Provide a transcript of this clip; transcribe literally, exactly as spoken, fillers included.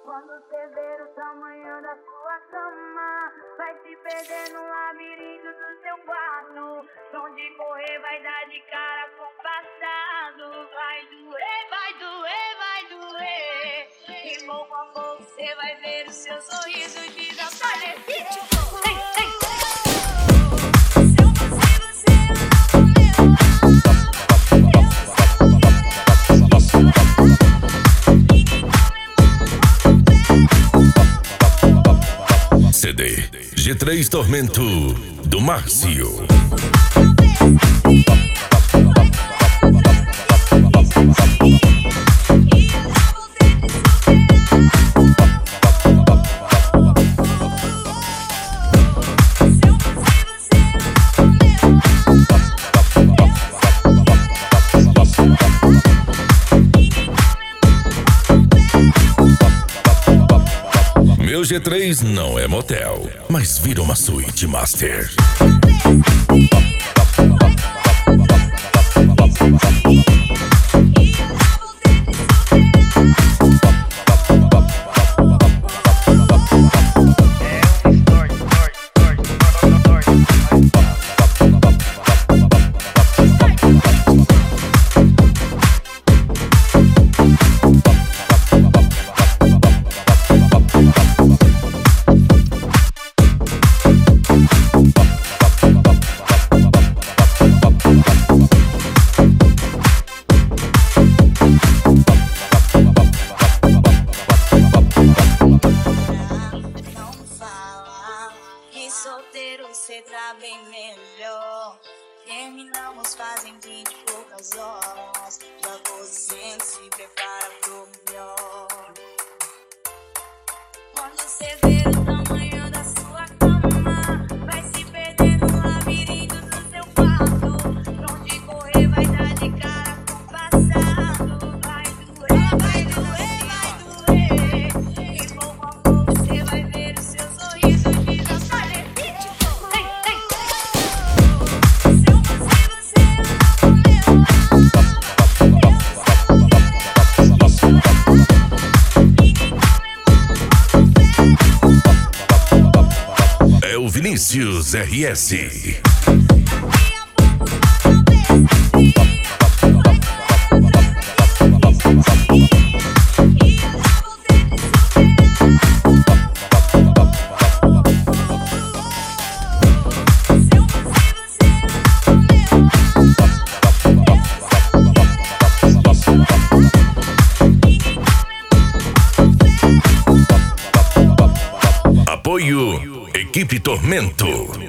Quando você ver o tamanho da sua cama, vai se perder no labirinto do seu quarto. Pra onde correr vai dar de cara com o passado. Vai doer, vai doer, vai doer. E pouco a pouco você vai ver o seu sorriso desaparecer. Ei, ei. Se eu fosse você, eu não meu C D G três Tormento do Márcio. Meu G três não é motel, mas vira uma suíte master. Solteiro cê tá bem melhor. Terminamos fazem vinte e poucas horas. Já você se prepara pro melhor. Quando você ver o tamanho da sua cama, vai se perder no labirinto do seu quarto. Pra onde correr vai dar de cara com o passado. Vai doer, vai doer, vai doer. E pouco a pouco você vai ver o seu sorriso desaparecer. É o Vinícius R S. Apoio Equipe Tormento.